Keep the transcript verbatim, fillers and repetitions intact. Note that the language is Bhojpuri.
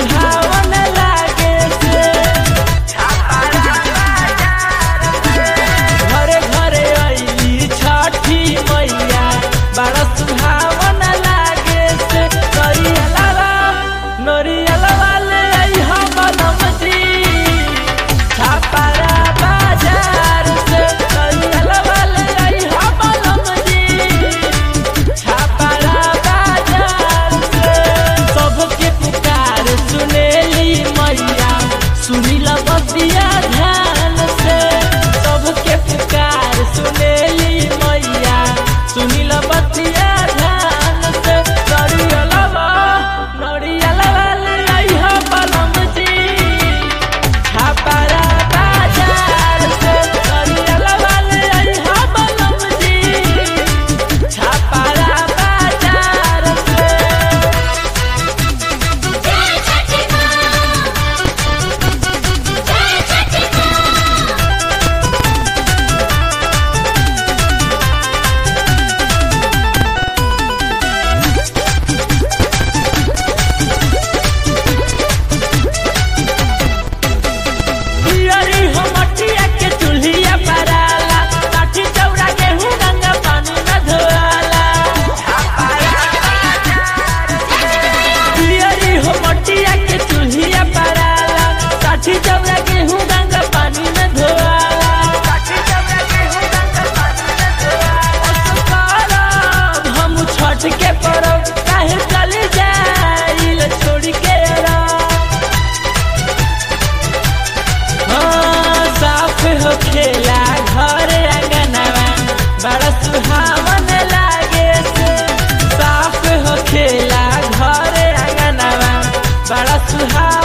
सुहावन लागे से घरे घरे अइली छठी मैया बड़ा सुहावन लागे से नरियलवा नरियलवा ले अइहा बनम जी छापारा बाजार से नरियलवा ले अइहा बनम जी छापारा बाजार से सबके पुकार सुनेली मैया सुनीला बतिया ध्यान से सबके पुकार सुनेली मैया सुनीला बतिया ध्यान से नरियलवा नरियलवा ले अइहा बनम जी छापारा बाजार से नरियलवा ले अइहा बनम जी छापारा बाजार से। पियरी हो मटिया के चूल्हिया पराला काठी चौरा गेहूं गंगा पानी न धोआला पियरी हो मटिया के चूल्हिया पराला काठी चौरा गेहूं गंगा पानी न धोआला हम छठ के परब काहे चली जाइल छोड़ के अरब हाँ, साफ हो खेला घर अंगनवा बड़ा सुहावन लागे से साफ हो खेला घर अंगनवा बड़ा सुहावन